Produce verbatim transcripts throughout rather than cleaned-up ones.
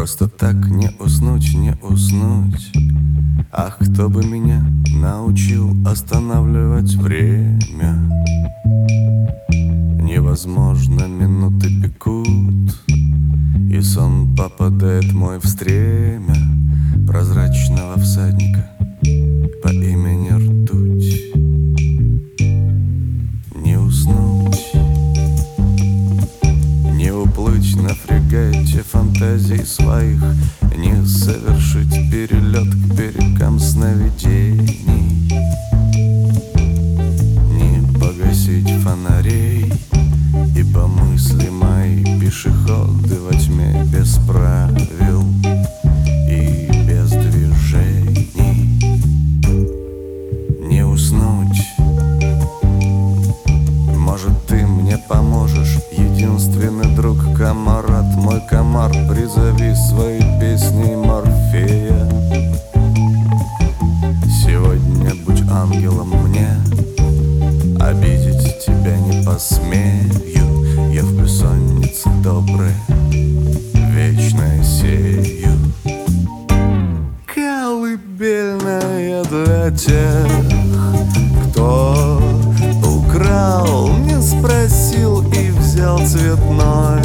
Просто так не уснуть, не уснуть. Ах, кто бы меня научил останавливать время. Невозможно, минуты пекут, и сон попадает мой в стремя прозрачного всадника по имени Ртуть. Не уснуть, не уплыть на фрегате фантазий своих, не совершить перелет к берегам сновидений, не погасить фонарей, ибо мысли мои пешеходы во тьме без правил и без движений. Не уснуть. Может, ты мне поможешь, единственный друг, комарат, мой комар, призови своей песней Морфея. Сегодня будь ангелом мне, обидеть тебя не посмею. Я в бессоннице доброй вечное сею. Колыбельная для тех, кто украл, не спросил и взял цветной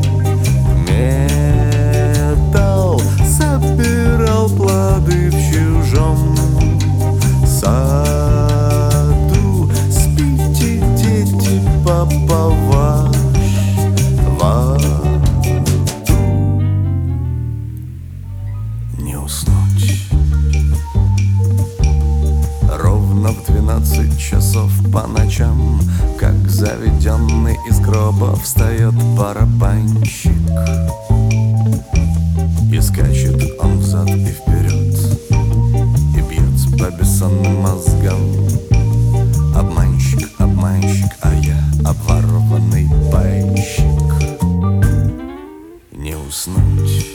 металл, собирал плоды в чужом саду. Спите, дети, папа ваш в аду. Не уснуть. Ровно в двенадцать часов по ночам, как заведенный из гроба, встает барабанщик, и скачет он взад и вперед, и бьет по бессонным мозгам. Обманщик, обманщик, а я обворованный пайщик. Не уснуть.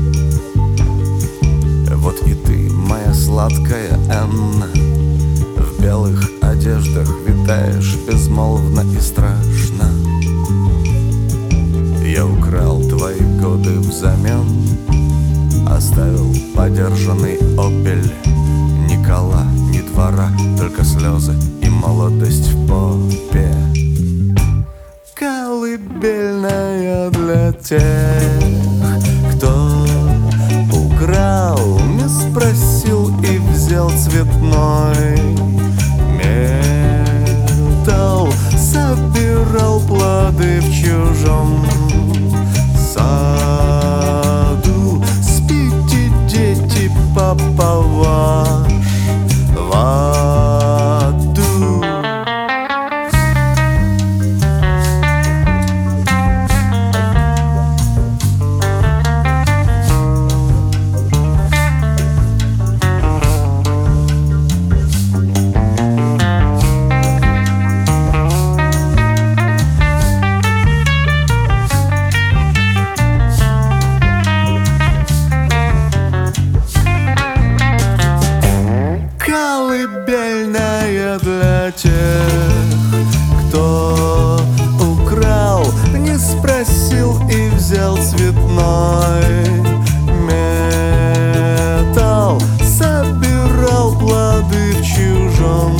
Вот и ты, моя сладкая Энна, в белых одеждах витаешь безмолвно и страшно. Я украл твои годы взамен, оставил подержанный опель. Ни кола, ни двора, только слезы и молодость в попе. Колыбельная для тех, кто украл, не спросил и взял цветной металл, собирал плоды в чужом саду. Спите, дети, папа ваш в аду. Колыбельная для тех, кто украл, не спросил и взял цветной металл, собирал плоды в чужом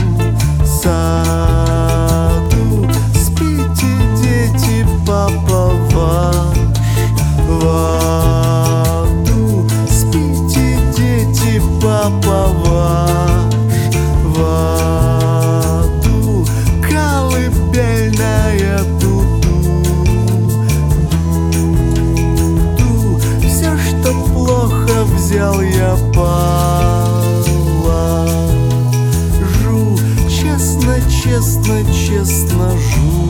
саду. Спите, дети, папа ваш в аду. Спите, дети, папа ваш в аду. Колыбельная ду-ду, ду-ду. Все, что плохо, взял я, положу. Честно, честно, честно жу.